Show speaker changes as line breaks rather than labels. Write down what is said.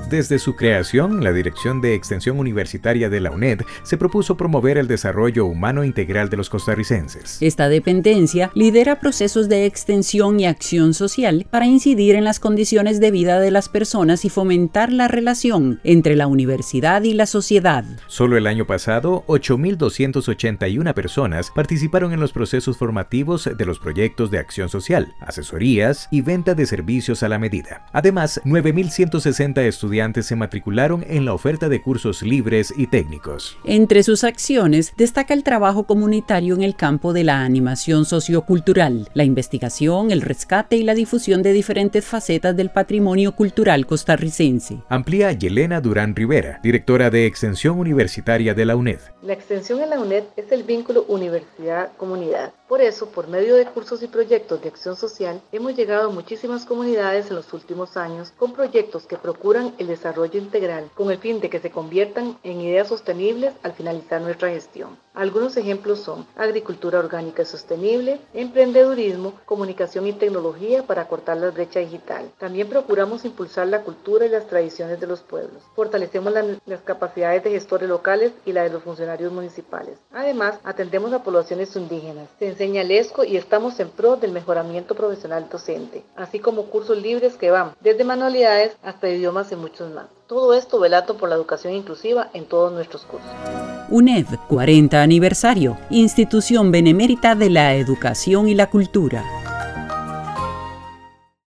Desde su creación, la Dirección de Extensión Universitaria de la UNED se propuso promover el desarrollo humano integral de los costarricenses.
Esta dependencia lidera procesos de extensión y acción social para incidir en las condiciones de vida de las personas y fomentar la relación entre la universidad y la sociedad.
Solo el año pasado, 8.281 personas participaron en los procesos formativos de los proyectos de acción social, asesorías y venta de servicios a la medida. Además, 9.160 estudiantes se matricularon en la oferta de cursos libres y técnicos.
Entre sus acciones destaca el trabajo comunitario en el campo de la animación sociocultural, la investigación, el rescate y la difusión de diferentes facetas del patrimonio cultural costarricense.
Amplía Yelena Durán Rivera, directora de Extensión Universitaria de la UNED.
La extensión en la UNED es el vínculo universidad-comunidad. Por eso, por medio de cursos y proyectos de acción social, hemos llegado a muchísimas comunidades en los últimos años con proyectos que procuran el desarrollo integral, con el fin de que se conviertan en ideas sostenibles al finalizar nuestra gestión. Algunos ejemplos son agricultura orgánica y sostenible, emprendedurismo, comunicación y tecnología para cortar la brecha digital. También procuramos impulsar la cultura y las tradiciones de los pueblos. Fortalecemos las capacidades de gestores locales y la de los funcionarios municipales. Además, atendemos a poblaciones indígenas. Se enseña el ESCO y estamos en pro del mejoramiento profesional docente, así como cursos libres que van desde manualidades hasta idiomas y muchos más. Todo esto velando por la educación inclusiva en todos nuestros cursos.
UNED, 40 aniversario, institución benemérita de la educación y la cultura.